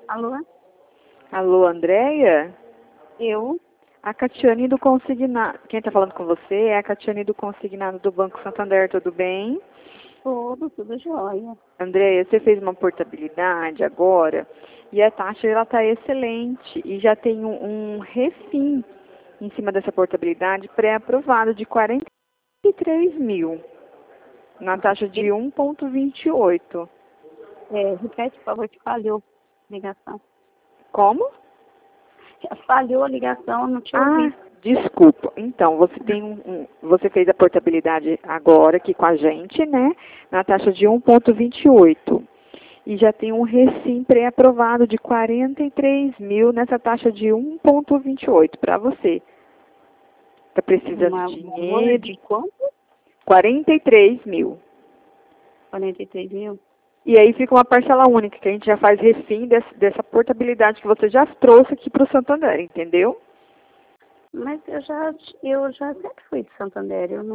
Alô? Alô, Andréia? Eu? A Catiane do Consignado. Quem está falando com você é a Catiane do Consignado do Banco Santander, tudo bem? Tudo jóia. Andréia, você fez uma portabilidade agora e a taxa está excelente e já tem um refim em cima dessa portabilidade pré-aprovado de 43 mil, na taxa de 1,28. Repete, por favor, que falhou a ligação. Como? Falhou a ligação, eu não te ouvi. Desculpa. Então, você tem você fez a portabilidade agora aqui com a gente, né? Na taxa de 1,28. E já tem um recim pré-aprovado de 43 mil nessa taxa de 1,28 para você. Está precisando de dinheiro? De quanto? 43 mil. 43 mil? E aí fica uma parcela única, que a gente já faz refim dessa portabilidade que você já trouxe aqui para o Santander, entendeu? Mas eu já sempre fui de Santander, eu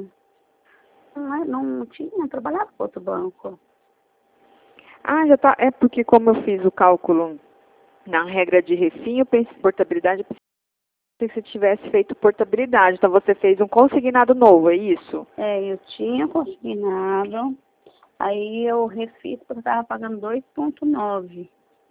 não tinha trabalhado com outro banco. Já tá. É porque como eu fiz o cálculo na regra de refim, eu pensei portabilidade, eu pensei que você tivesse feito portabilidade. Então você fez um consignado novo, é isso? Eu tinha consignado, aí eu refiz porque eu estava pagando 2,9.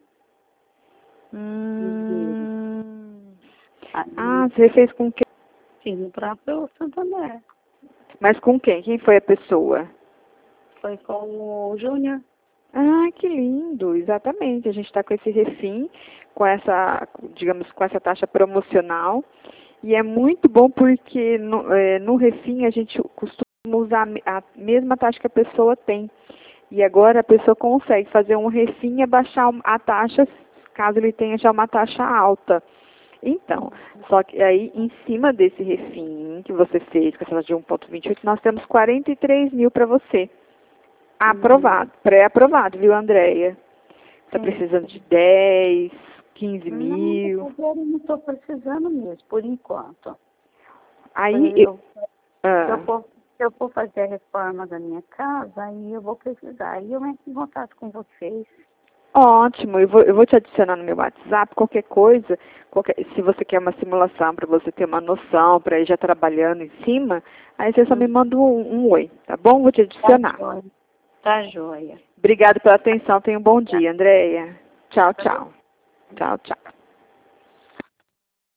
Você fez com quem? Fiz no próprio Santander. Mas com quem? Quem foi a pessoa? Foi com o Júnior. Que lindo, exatamente. A gente está com esse refim, com essa, digamos, com essa taxa promocional. E é muito bom porque no refim a gente costuma usar a mesma taxa que a pessoa tem. E agora a pessoa consegue fazer um refim e abaixar a taxa, caso ele tenha já uma taxa alta. Então, só que aí em cima desse refim que você fez, com essa taxa de 1,28, nós temos 43 mil para você. Aprovado, pré-aprovado, viu, Andréia? Está precisando de 10, 15 mil. Eu não estou precisando mesmo, por enquanto. Aí, Se eu for fazer a reforma da minha casa, aí eu vou precisar. Aí eu entro em contato com vocês. Ótimo, eu vou te adicionar no meu WhatsApp, qualquer coisa, se você quer uma simulação para você ter uma noção, para ir já trabalhando em cima, aí você só me manda um oi, tá bom? Vou te adicionar. Tá joia. Obrigada pela atenção, tenha um bom dia, Andréia. Tchau, tchau. Tchau, tchau.